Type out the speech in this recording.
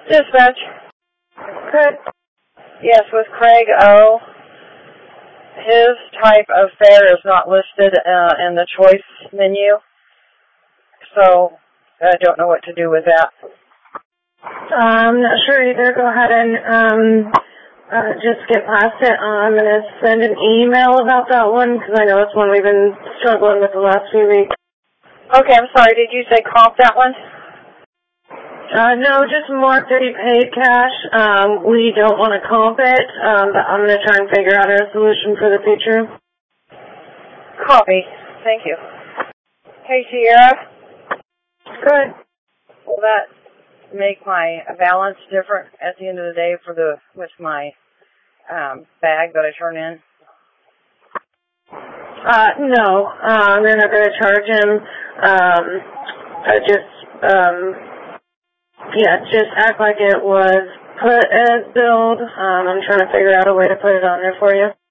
Dispatch. Good. Yes, with Craig O. His type of fare is not listed in the choice menu, so I don't know what to do with that. I'm not sure either. Go ahead and just get past it. I'm going to send an email about that one because I know it's one we've been struggling with the last few weeks. Okay, I'm sorry. Did you say comp that one? No, just mark that he paid cash. We don't want to comp it, but I'm going to try and figure out a solution for the future. Copy. Thank you. Hey, Sierra. Good. Will that make my balance different at the end of the day with my bag that I turn in? No. They're not going to charge him. Just act like it was put as billed. I'm trying to figure out a way to put it on there for you.